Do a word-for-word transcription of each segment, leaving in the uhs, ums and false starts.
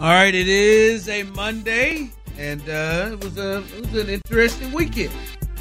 All right, it is a Monday, and uh, it was a it was an interesting weekend.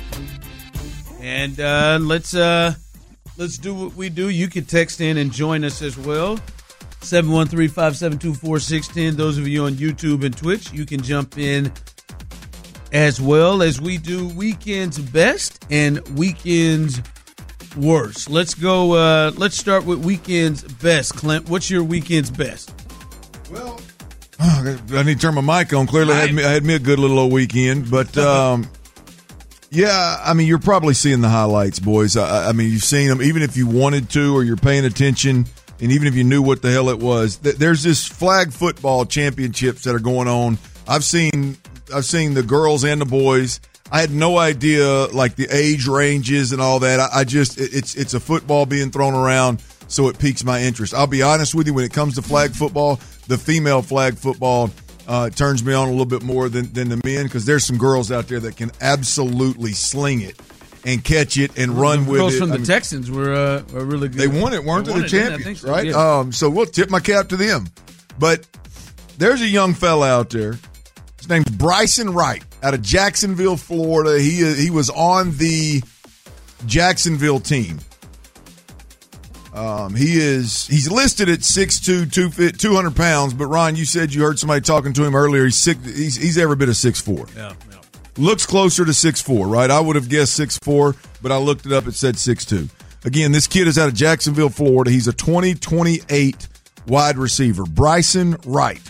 And uh, let's uh, let's do what we do. You can text in and join us as well. seven one three, five seven two, four six one zero. Those of you on YouTube and Twitch, you can jump in as well as we do weekends best and weekends worst. Let's go. Uh, let's start with weekends best. Clint, what's your weekends best? Well, I need to turn my mic on. Clearly, I had me, I had me a good little old weekend. But, um, yeah, I mean, you're probably seeing the highlights, boys. I, I mean, you've seen them, even if you wanted to or you're paying attention, and even if you knew what the hell it was. Th- there's this flag football championships that are going on. I've seen I've seen the girls and the boys. I had no idea, like, the age ranges and all that. I, I just it, – it's it's a football being thrown around, so it piques my interest. I'll be honest with you, when it comes to flag football – the female flag football uh, turns me on a little bit more than, than the men, because there's some girls out there that can absolutely sling it and catch it and run the with it. Girls from I the mean, Texans were, uh, were really good. They won it, weren't they? They The champions, so, right? yeah. Um, so we'll tip my cap to them. But there's a young fella out there. His name's Bryson Wright out of Jacksonville, Florida. He he was on the Jacksonville team. Um, he is he's listed at six two, two hundred pounds, but Ron, you said you heard somebody talking to him earlier. He's six, he's, he's every bit of six four. Yeah, yeah. Looks closer to six four, right? I would have guessed six four, but I looked it up. It said six two. Again, this kid is out of Jacksonville, Florida. He's a twenty twenty-eight wide receiver, Bryson Wright.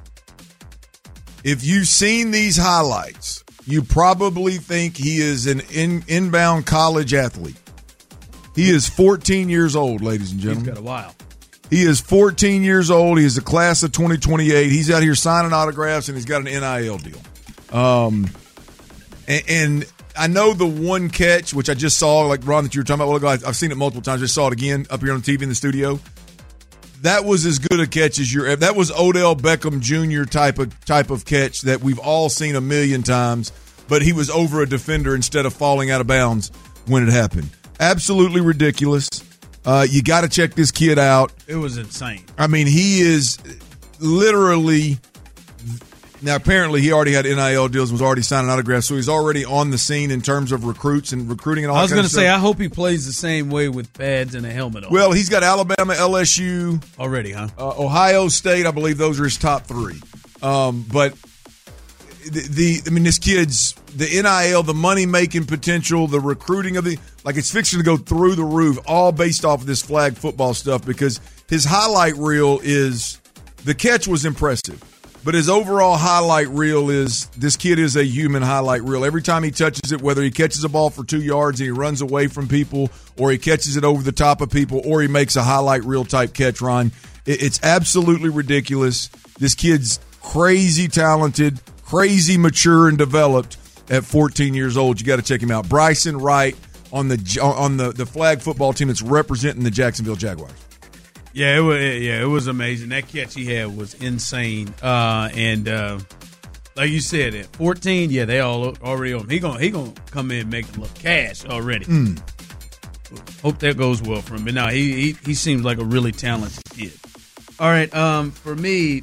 If you've seen these highlights, you probably think he is an in, inbound college athlete. He is fourteen years old, ladies and gentlemen. He's got a while. He is fourteen years old. He is the class of twenty twenty-eight. He's out here signing autographs, and he's got an N I L deal. Um, and, and I know the one catch, which I just saw, like Ron, that you were talking about. Well, I've seen it multiple times. I just saw it again up here on T V in the studio. That was as good a catch as you're. That was Odell Beckham Junior type of type of catch that we've all seen a million times. But he was over a defender instead of falling out of bounds when it happened. Absolutely ridiculous. Uh, you got to check this kid out. It was insane. I mean, he is literally – now, apparently he already had N I L deals and was already signing autographs, so he's already on the scene in terms of recruits and recruiting and all that. I was going to say, I hope he plays the same way with pads and a helmet on. Well, he's got Alabama, L S U. Already, huh? Uh, Ohio State, I believe those are his top three. Um, but the, the – I mean, this kid's – the N I L, the money-making potential, the recruiting of the – like it's fixing to go through the roof, all based off of this flag football stuff, because his highlight reel is – the catch was impressive, but his overall highlight reel is this kid is a human highlight reel. Every time he touches it, whether he catches a ball for two yards and he runs away from people, or he catches it over the top of people, or he makes a highlight reel-type catch, Ron, it, it's absolutely ridiculous. This kid's crazy talented, crazy mature and developed. At fourteen years old, you got to check him out. Bryson Wright on the on the, the flag football team that's representing the Jacksonville Jaguars. Yeah, it was, yeah, it was amazing. That catch he had was insane. Uh, and uh, like you said, at fourteen, yeah, they all already on. He gonna he gonna come in and make a little cash already. Mm. Hope that goes well for him. But no, he he he seems like a really talented kid. All right, um, for me,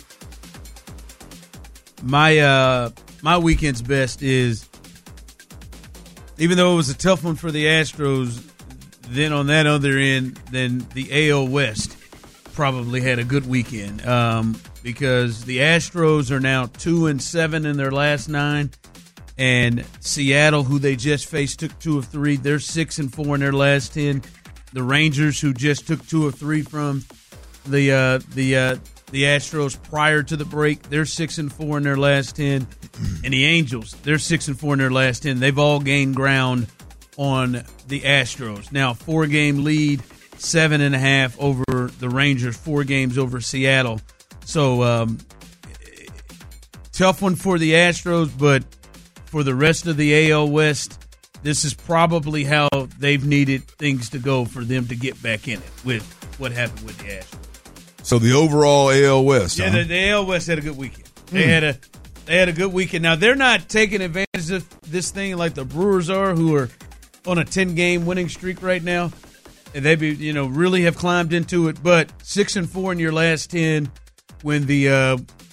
my uh my weekend's best is. Even though it was a tough one for the Astros, then on that other end, then the A L West probably had a good weekend um, because the Astros are now two and seven in their last nine, and Seattle, who they just faced, took two of three. They're six and four in their last ten. The Rangers, who just took two of three from the uh, the uh, the Astros prior to the break, they're six and four in their last ten. And the Angels, they're six and four in their last ten. They've all gained ground on the Astros. Now, four-game lead, seven and a half over the Rangers, four games over Seattle. So, um, tough one for the Astros, but for the rest of the A L West, this is probably how they've needed things to go for them to get back in it with what happened with the Astros. So the overall A L West, yeah, huh? the, the A L West had a good weekend. They mm. had a they had a good weekend. Now they're not taking advantage of this thing like the Brewers are, who are on a ten-game winning streak right now, and they be you know really have climbed into it. But six and four in your last ten, when the uh,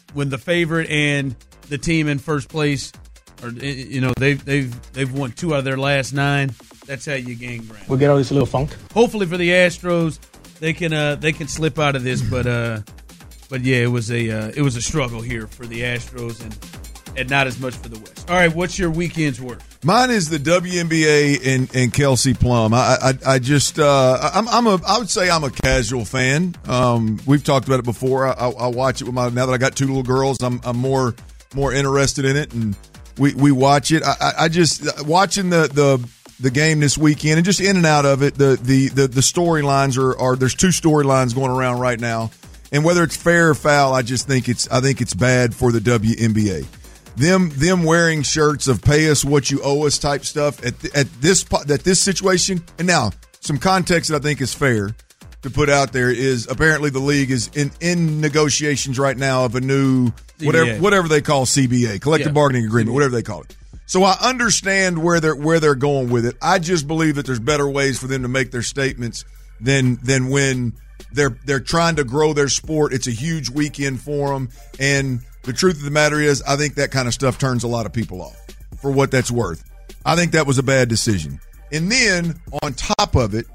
when the favorite and the team in first place are, you know, they've they've they've won two out of their last nine. That's how you gain ground. We'll get all this a little funk. Hopefully for the Astros, they can uh, they can slip out of this, but uh, but yeah, it was a uh, it was a struggle here for the Astros and and not as much for the West. All right, what's your weekend's worth? Mine is the W N B A and, and Kelsey Plum. I I, I just uh, I'm I'm a I would say I'm a casual fan. Um, we've talked about it before. I, I, I watch it with my now that I got two little girls. I'm I'm more more interested in it, and we, we watch it. I, I, I just watching the, the the game this weekend and just in and out of it. The the the, the storylines are, are there's two storylines going around right now, and whether it's fair or foul, I just think it's I think it's bad for the W N B A. Them them wearing shirts of "pay us what you owe us" type stuff at th- at this at this situation. And now some context that I think is fair to put out there is apparently the league is in, in negotiations right now of a new whatever C B A. whatever they call C B A, collective yeah. bargaining agreement, C B A. whatever they call it. So I understand where they're where they're going with it. I just believe that there's better ways for them to make their statements than than when they're they're trying to grow their sport. It's a huge weekend for them, and the truth of the matter is, I think that kind of stuff turns a lot of people off for what that's worth. I think that was a bad decision. And then, on top of it,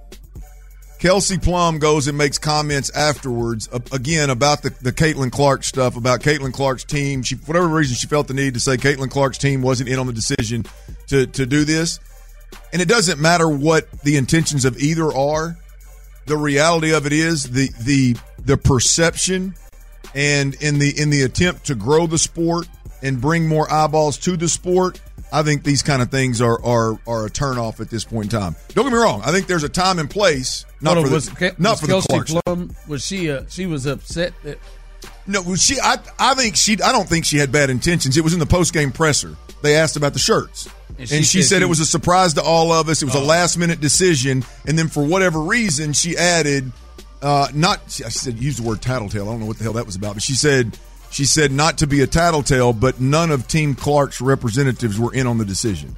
Kelsey Plum goes and makes comments afterwards, uh, again, about the, the Caitlin Clark stuff, about Caitlin Clark's team. She, for whatever reason, she felt the need to say Caitlin Clark's team wasn't in on the decision to, to do this. And it doesn't matter what the intentions of either are. The reality of it is the the the perception and in the in the attempt to grow the sport and bring more eyeballs to the sport, I think these kind of things are are are a turnoff at this point in time. Don't get me wrong. I think there's a time and place. Not Hold for on, the was, not was for Kelsey the Clark stuff. Plum, was she uh, she was upset that No, well, she. I. I think she. I don't think she had bad intentions. It was in the post game presser. They asked about the shirts, and And she, she she said said she it was a surprise to all of us. It was Oh. a last minute decision, and then for whatever reason, she added, uh, not. I said use the word tattletale. I don't know what the hell that was about, but she said she said not to be a tattletale, but none of Team Clark's representatives were in on the decision.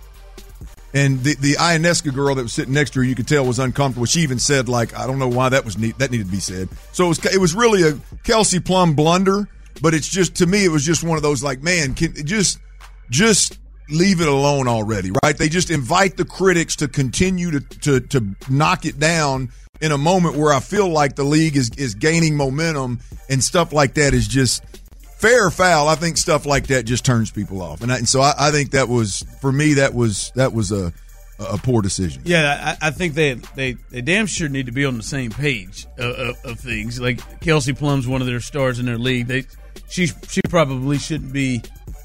And the the Ionescu girl that was sitting next to her, you could tell was uncomfortable. She even said, like, I don't know why that was neat. That needed to be said. So it was it was really a Kelsey Plum blunder. But it's just, to me, it was just one of those, like, man, can just just leave it alone already, right? They just invite the critics to continue to to to knock it down in a moment where I feel like the league is is gaining momentum, and stuff like that is just fair or foul. I think stuff like that just turns people off, and, I, and so I, I think that was, for me, that was that was a a poor decision. Yeah, I, I think they, they they damn sure need to be on the same page of, of, of things. Like Kelsey Plum's one of their stars in their league. They she she probably shouldn't be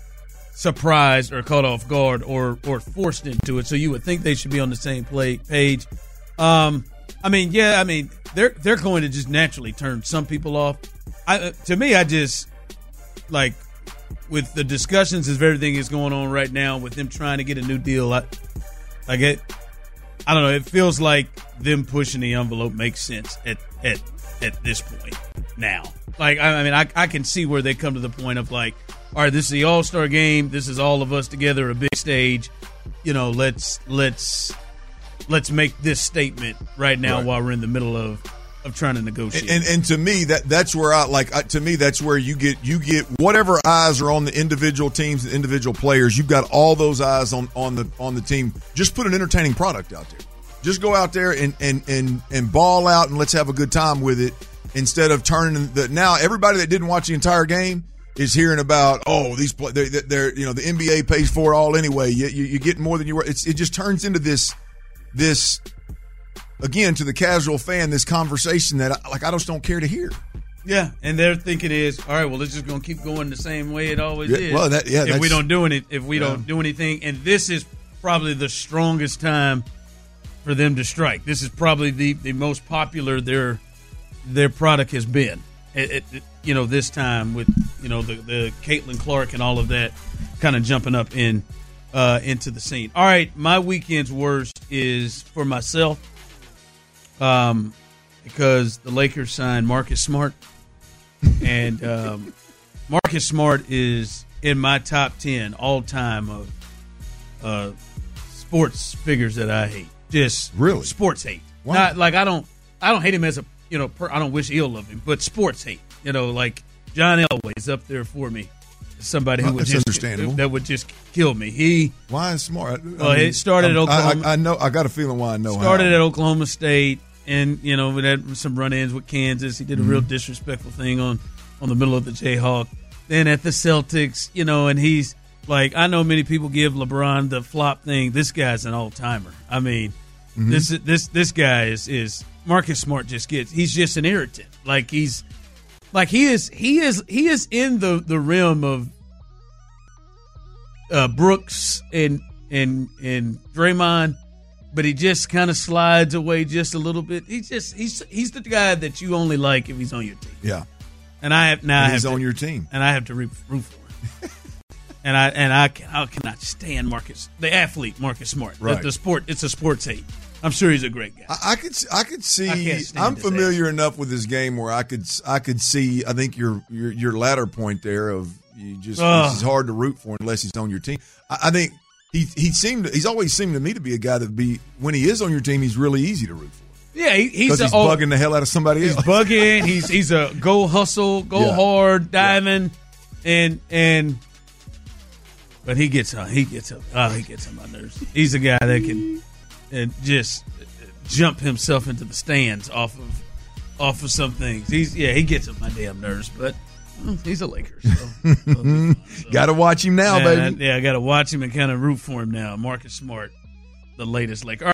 surprised or caught off guard or or forced into it. So you would think they should be on the same play, page. Um, I mean, yeah, I mean they're they're going to just naturally turn some people off. I, uh, to me, I just like with the discussions as everything is going on right now with them trying to get a new deal. I, I get, I don't know. It feels like them pushing the envelope makes sense at at, at this point now. Like, I, I mean, I, I can see where they come to the point of like, all right, this is the All-Star game. This is all of us together, a big stage. You know, let's let's let's make this statement right now Right. while we're in the middle of of trying to negotiate. And, and and to me, that that's where I like. I, to me, that's where you get you get whatever eyes are on the individual teams, the individual players. You've got all those eyes on, on the on the team. Just put an entertaining product out there. Just go out there and and and and ball out, and let's have a good time with it. Instead of turning the now everybody that didn't watch the entire game is hearing about, oh, these play they're, they're you know the N B A pays for it all anyway. You, you, you get more than you were. It's, it just turns into this this. Again, to the casual fan, this conversation that I, like I just don't care to hear. Yeah, and their thinking is, all right, well, it's just going to keep going the same way it always Yeah, is. well, that- yeah, if we that's- don't do any, if we Yeah. don't do anything, and this is probably the strongest time for them to strike. This is probably the, the most popular their their product has been. It, it, it- you know, this time with you know the the Caitlin Clark and all of that kind of jumping up in uh, into the scene. All right, my weekend's worst is for myself. Um, because the Lakers signed Marcus Smart, and um, Marcus Smart is in my top ten all time of uh, sports figures that I hate. Just Really? sports hate. Wow. Not like I don't I don't hate him as a you know per, I don't wish ill of him, but sports hate. You know, like John Elway's up there for me. Somebody who Well, would that's just understandable. that would just kill me. He Why is smart? I well, mean, it started at I'm- Oklahoma. I, I, I know. I got a feeling why I know. started how. at Oklahoma State, and you know, we had some run-ins with Kansas. He did a Mm-hmm. real disrespectful thing on on the middle of the Jayhawk. Then at the Celtics, you know, and he's like, I know many people give LeBron the flop thing. This guy's an all-timer. I mean, Mm-hmm. this this this guy is is Marcus Smart. Just gets he's just an irritant. Like he's like he is he is he is in the the realm of uh, Brooks and and and Draymond, but he just kind of slides away just a little bit. He's just he's he's the guy that you only like if he's on your team. Yeah, And I have now I and have he's to, on your team. and I have to root, root for him. and I and I, can, I cannot stand Marcus, the athlete Marcus Smart. The- Right. The, sport, it's a sports hate. I'm sure he's a great guy. I, I could I could see. I can't stand I'm his familiar enough with his game where I could I could see. I think your your your latter point there of you just Ugh. it's hard to root for unless he's on your team. I, I think he he seemed he's always seemed to me to be a guy that be when he is on your team he's really easy to root for yeah, he, he's because a, he's oh, bugging the hell out of somebody He's else. bugging. He's he's a go hustle, go Yeah. hard, diving, and and. But he gets on. He gets up. Oh, he gets on my nerves. He's a guy that can and just jump himself into the stands off of off of some things. He's yeah, he gets on my damn nerves. But well, he's a Laker, so, so Got to watch him now, yeah, baby. I, yeah, I got to watch him and kind of root for him now. Marcus Smart, the latest Laker.